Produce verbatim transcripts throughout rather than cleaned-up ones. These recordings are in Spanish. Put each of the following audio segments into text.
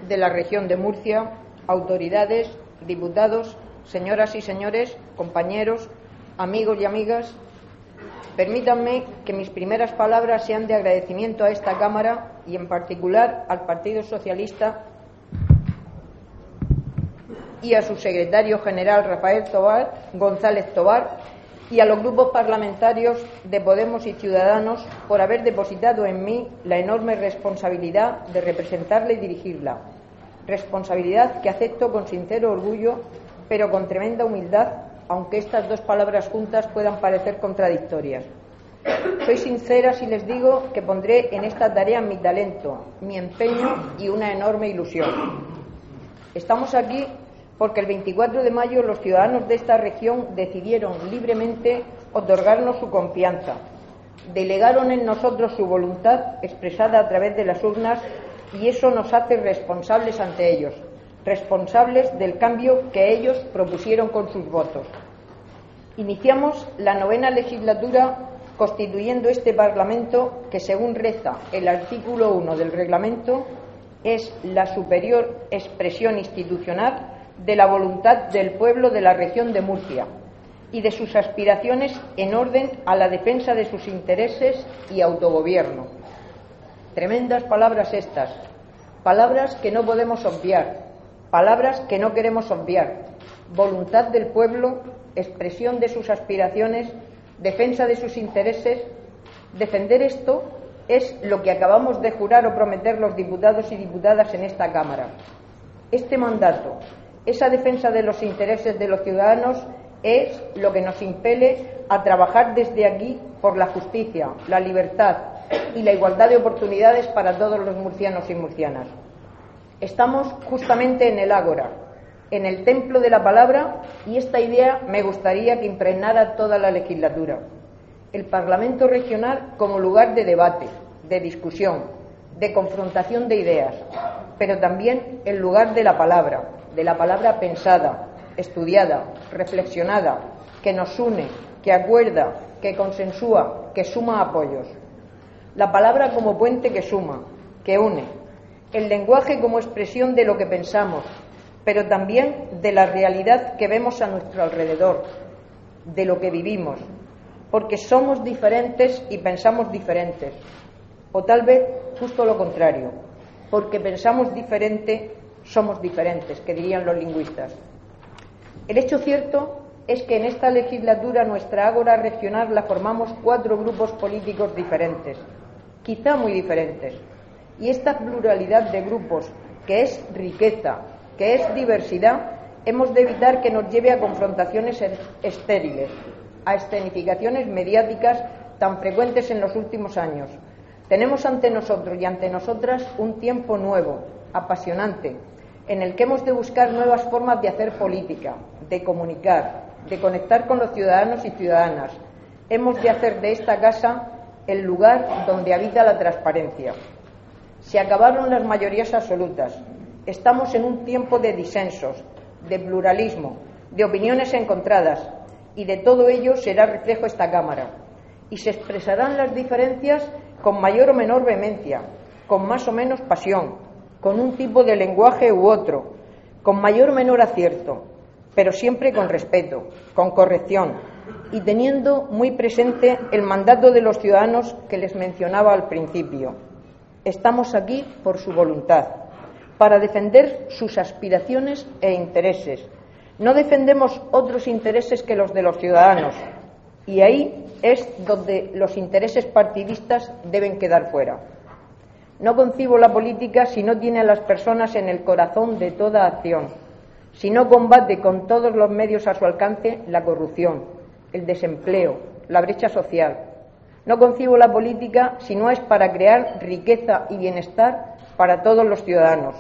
de la región de Murcia, autoridades, diputados, señoras y señores, compañeros, amigos y amigas, permítanme que mis primeras palabras sean de agradecimiento a esta Cámara y, en particular, al Partido Socialista y a su secretario general, Rafael Tobar, González Tobar, y a los grupos parlamentarios de Podemos y Ciudadanos por haber depositado en mí la enorme responsabilidad de representarla y dirigirla. Responsabilidad que acepto con sincero orgullo, pero con tremenda humildad, aunque estas dos palabras juntas puedan parecer contradictorias. Soy sincera si les digo que pondré en esta tarea mi talento, mi empeño y una enorme ilusión. Estamos aquí porque el veinticuatro de mayo los ciudadanos de esta región decidieron libremente otorgarnos su confianza, delegaron en nosotros su voluntad expresada a través de las urnas, y eso nos hace responsables ante ellos, responsables del cambio que ellos propusieron con sus votos. Iniciamos la novena legislatura constituyendo este Parlamento que, según reza el artículo uno del reglamento, es la superior expresión institucional de la voluntad del pueblo de la región de Murcia y de sus aspiraciones en orden a la defensa de sus intereses y autogobierno. Tremendas palabras estas, palabras que no podemos obviar, palabras que no queremos obviar. Voluntad del pueblo, expresión de sus aspiraciones, defensa de sus intereses. Defender esto es lo que acabamos de jurar o prometer los diputados y diputadas en esta Cámara. Este mandato, esa defensa de los intereses de los ciudadanos, es lo que nos impele a trabajar desde aquí por la justicia, la libertad y la igualdad de oportunidades para todos los murcianos y murcianas. Estamos justamente en el ágora, en el templo de la palabra, y esta idea me gustaría que impregnara toda la legislatura. El Parlamento regional como lugar de debate, de discusión, de confrontación de ideas, pero también el lugar de la palabra, de la palabra pensada, estudiada, reflexionada, que nos une, que acuerda, que consensúa, que suma apoyos. La palabra como puente que suma, que une. El lenguaje como expresión de lo que pensamos, pero también de la realidad que vemos a nuestro alrededor, de lo que vivimos, porque somos diferentes y pensamos diferentes, o tal vez justo lo contrario, porque pensamos diferente, somos diferentes, que dirían los lingüistas. El hecho cierto es que en esta legislatura nuestra ágora regional la formamos cuatro grupos políticos diferentes, quizá muy diferentes, y esta pluralidad de grupos, que es riqueza, que es diversidad, hemos de evitar que nos lleve a confrontaciones estériles, a escenificaciones mediáticas tan frecuentes en los últimos años. Tenemos ante nosotros y ante nosotras un tiempo nuevo, apasionante, en el que hemos de buscar nuevas formas de hacer política, de comunicar, de conectar con los ciudadanos y ciudadanas. Hemos de hacer de esta casa el lugar donde habita la transparencia. Se acabaron las mayorías absolutas. Estamos en un tiempo de disensos, de pluralismo, de opiniones encontradas, y de todo ello será reflejo esta Cámara. Y se expresarán las diferencias con mayor o menor vehemencia, con más o menos pasión, con un tipo de lenguaje u otro, con mayor o menor acierto, pero siempre con respeto, con corrección, y teniendo muy presente el mandato de los ciudadanos que les mencionaba al principio. Estamos aquí por su voluntad, para defender sus aspiraciones e intereses. No defendemos otros intereses que los de los ciudadanos, y ahí es donde los intereses partidistas deben quedar fuera. No concibo la política si no tiene a las personas en el corazón de toda acción, si no combate con todos los medios a su alcance la corrupción, el desempleo, la brecha social. No concibo la política si no es para crear riqueza y bienestar para todos los ciudadanos.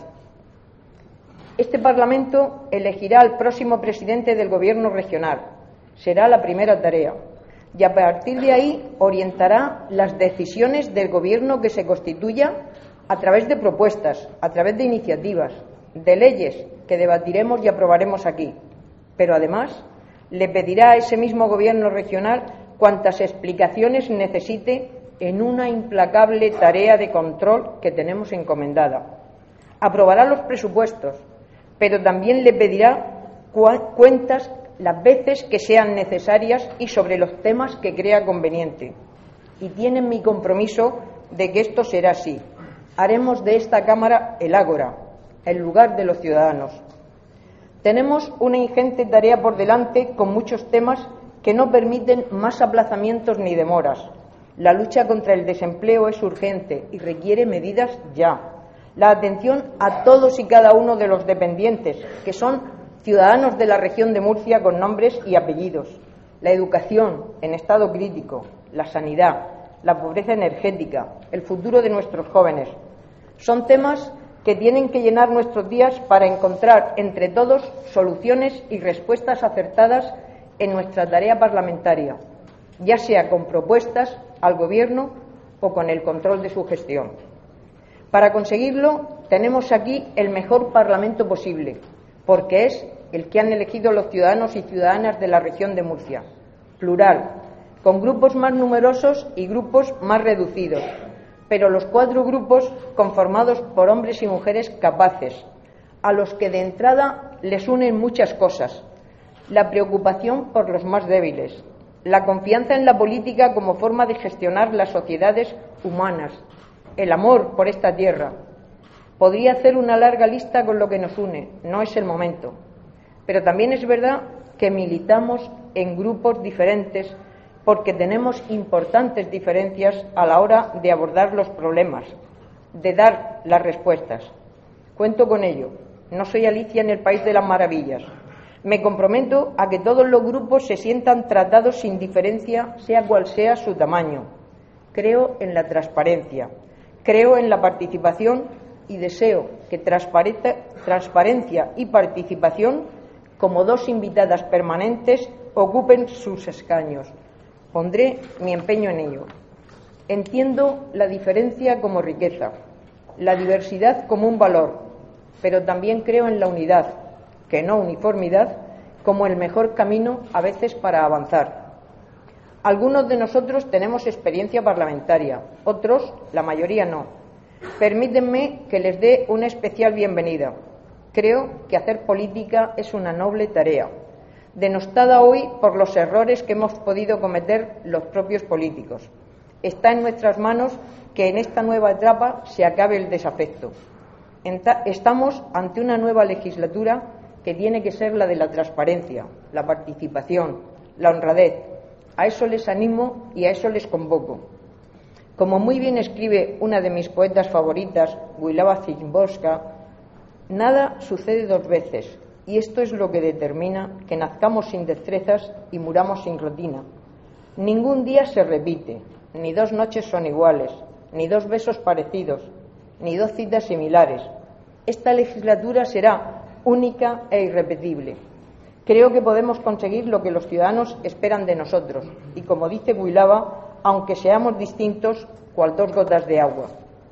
Este Parlamento elegirá al próximo presidente del Gobierno regional. Será la primera tarea. Y a partir de ahí orientará las decisiones del Gobierno que se constituya a través de propuestas, a través de iniciativas, de leyes que debatiremos y aprobaremos aquí. Pero además le pedirá a ese mismo Gobierno regional cuantas explicaciones necesite en una implacable tarea de control que tenemos encomendada. Aprobará los presupuestos, pero también le pedirá cuentas las veces que sean necesarias y sobre los temas que crea conveniente. Y tienen mi compromiso de que esto será así. Haremos de esta Cámara el ágora, el lugar de los ciudadanos. Tenemos una ingente tarea por delante con muchos temas que no permiten más aplazamientos ni demoras. La lucha contra el desempleo es urgente y requiere medidas ya. La atención a todos y cada uno de los dependientes, que son ciudadanos de la región de Murcia con nombres y apellidos. La educación en estado crítico, la sanidad, la pobreza energética, el futuro de nuestros jóvenes. Son temas que tienen que llenar nuestros días para encontrar entre todos soluciones y respuestas acertadas en nuestra tarea parlamentaria, ya sea con propuestas al Gobierno o con el control de su gestión. Para conseguirlo, tenemos aquí el mejor Parlamento posible, porque es el que han elegido los ciudadanos y ciudadanas de la región de Murcia, plural, con grupos más numerosos y grupos más reducidos, pero los cuatro grupos conformados por hombres y mujeres capaces, a los que de entrada les unen muchas cosas: la preocupación por los más débiles, la confianza en la política como forma de gestionar las sociedades humanas, el amor por esta tierra. Podría hacer una larga lista con lo que nos une, no es el momento, pero también es verdad que militamos en grupos diferentes porque tenemos importantes diferencias a la hora de abordar los problemas, de dar las respuestas. Cuento con ello. No soy Alicia en el País de las Maravillas. Me comprometo a que todos los grupos se sientan tratados sin diferencia, sea cual sea su tamaño. Creo en la transparencia, creo en la participación y deseo que transparencia y participación, como dos invitadas permanentes, ocupen sus escaños. Pondré mi empeño en ello. Entiendo la diferencia como riqueza, la diversidad como un valor, pero también creo en la unidad, que no uniformidad, como el mejor camino a veces para avanzar. Algunos de nosotros tenemos experiencia parlamentaria, otros, la mayoría, no. Permítanme que les dé una especial bienvenida. Creo que hacer política es una noble tarea, denostada hoy por los errores que hemos podido cometer los propios políticos. Está en nuestras manos que en esta nueva etapa se acabe el desafecto. Estamos ante una nueva legislatura que tiene que ser la de la transparencia, la participación, la honradez. A eso les animo y a eso les convoco. Como muy bien escribe una de mis poetas favoritas, Wisława Szymborska, nada sucede dos veces, y esto es lo que determina que nazcamos sin destrezas y muramos sin rutina. Ningún día se repite, ni dos noches son iguales, ni dos besos parecidos, ni dos citas similares. Esta legislatura será única e irrepetible. Creo que podemos conseguir lo que los ciudadanos esperan de nosotros, y como dice Wisława, aunque seamos distintos, cual dos gotas de agua.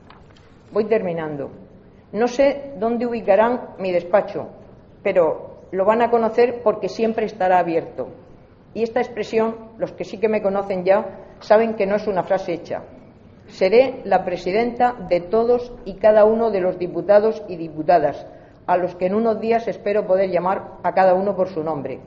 Voy terminando. No sé dónde ubicarán mi despacho, pero lo van a conocer porque siempre estará abierto. Y esta expresión, los que sí que me conocen ya, saben que no es una frase hecha. Seré la presidenta de todos y cada uno de los diputados y diputadas, a los que en unos días espero poder llamar a cada uno por su nombre.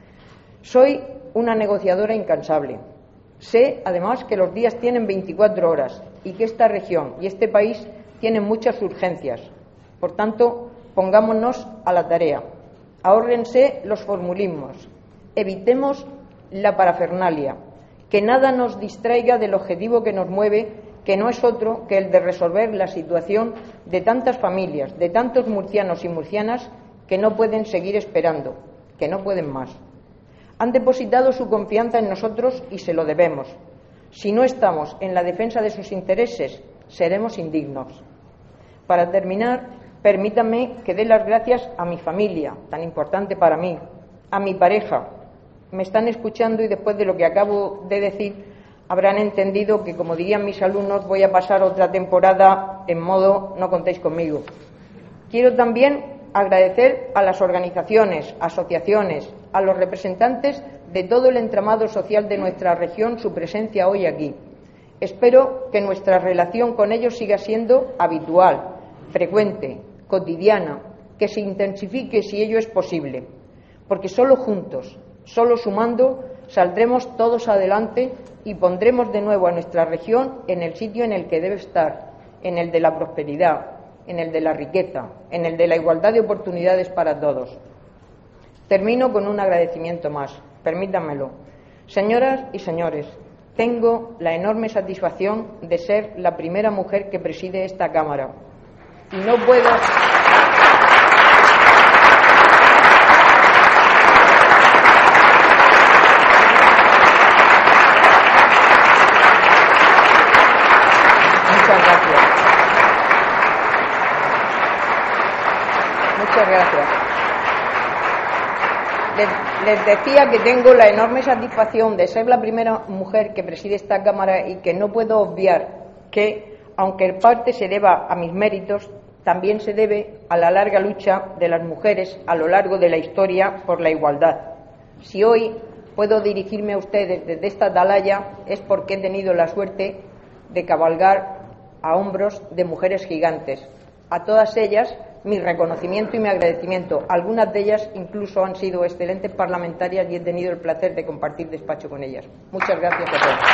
Soy una negociadora incansable. Sé, además, que los días tienen veinticuatro horas y que esta región y este país tienen muchas urgencias. Por tanto, pongámonos a la tarea. Ahórrense los formulismos. Evitemos la parafernalia. Que nada nos distraiga del objetivo que nos mueve, que no es otro que el de resolver la situación de tantas familias, de tantos murcianos y murcianas que no pueden seguir esperando, que no pueden más. Han depositado su confianza en nosotros y se lo debemos. Si no estamos en la defensa de sus intereses, seremos indignos. Para terminar, permítanme que dé las gracias a mi familia, tan importante para mí, a mi pareja. Me están escuchando y después de lo que acabo de decir habrán entendido que, como dirían mis alumnos, voy a pasar otra temporada en modo no contéis conmigo. Quiero también agradecer a las organizaciones, asociaciones, a los representantes de todo el entramado social de nuestra región su presencia hoy aquí. Espero que nuestra relación con ellos siga siendo habitual, frecuente, cotidiana, que se intensifique si ello es posible, porque solo juntos, solo sumando, saldremos todos adelante y pondremos de nuevo a nuestra región en el sitio en el que debe estar, en el de la prosperidad, en el de la riqueza, en el de la igualdad de oportunidades para todos. Termino con un agradecimiento más, permítanmelo. Señoras y señores, tengo la enorme satisfacción de ser la primera mujer que preside esta Cámara y no puedo... Muchas gracias. Muchas gracias. Les, les decía que tengo la enorme satisfacción de ser la primera mujer que preside esta Cámara y que no puedo obviar que, aunque en parte se deba a mis méritos, también se debe a la larga lucha de las mujeres a lo largo de la historia por la igualdad. Si hoy puedo dirigirme a ustedes desde esta atalaya es porque he tenido la suerte de cabalgar a hombros de mujeres gigantes. A todas ellas mi reconocimiento y mi agradecimiento. Algunas de ellas incluso han sido excelentes parlamentarias y he tenido el placer de compartir despacho con ellas. Muchas gracias a todos.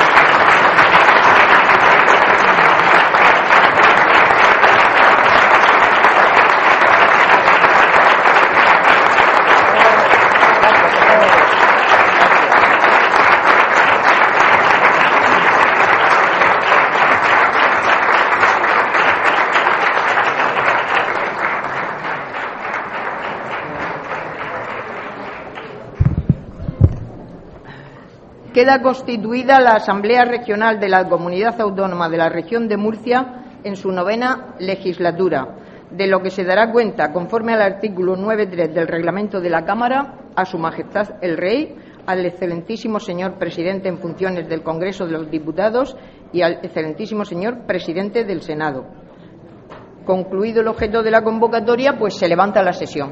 Queda constituida la Asamblea Regional de la Comunidad Autónoma de la Región de Murcia en su novena legislatura, de lo que se dará cuenta, conforme al artículo nueve punto tres del Reglamento de la Cámara, a Su Majestad el Rey, al excelentísimo señor Presidente en funciones del Congreso de los Diputados y al excelentísimo señor Presidente del Senado. Concluido el objeto de la convocatoria, pues se levanta la sesión.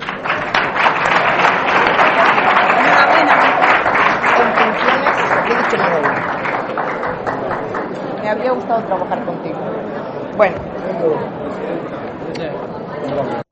Me habría gustado trabajar contigo. Bueno.